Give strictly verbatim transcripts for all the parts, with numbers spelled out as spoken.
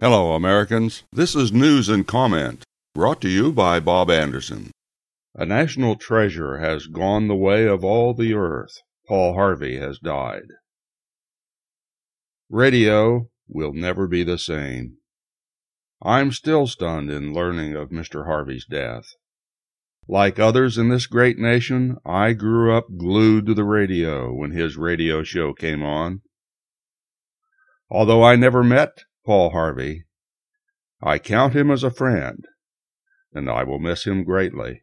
Hello, Americans. This is News and Comment, brought to you by Bob Anderson. A national treasure has gone the way of all the earth. Paul Harvey has died. Radio will never be the same. I'm still stunned in learning of Mister Harvey's death. Like others in this great nation, I grew up glued to the radio when his radio show came on. Although I never met Paul Harvey, I count him as a friend, and I will miss him greatly.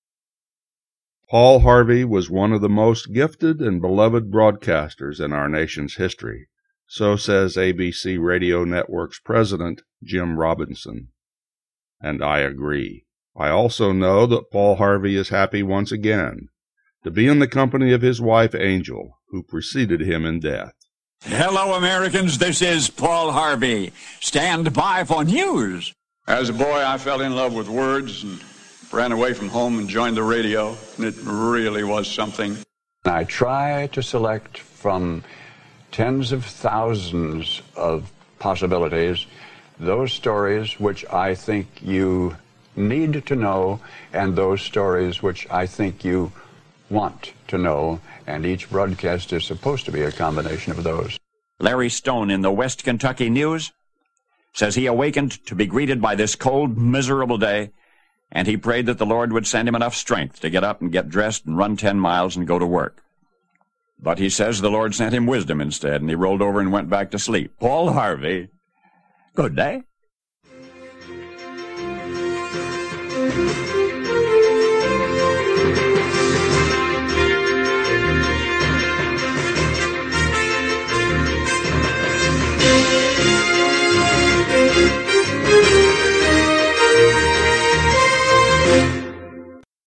Paul Harvey was one of the most gifted and beloved broadcasters in our nation's history, so says A B C Radio Network's president, Jim Robinson. And I agree. I also know that Paul Harvey is happy once again to be in the company of his wife, Angel, who preceded him in death. Hello, Americans. This is Paul Harvey. Stand by for news. As a boy, I fell in love with words and ran away from home and joined the radio, and it really was something. I try to select from tens of thousands of possibilities those stories which I think you need to know and those stories which I think you want to know, and each broadcast is supposed to be a combination of those. Larry Stone in the West Kentucky News says he awakened to be greeted by this cold, miserable day, and he prayed that the Lord would send him enough strength to get up and get dressed and run ten miles and go to work. But he says the Lord sent him wisdom instead, and he rolled over and went back to sleep. Paul Harvey, good day.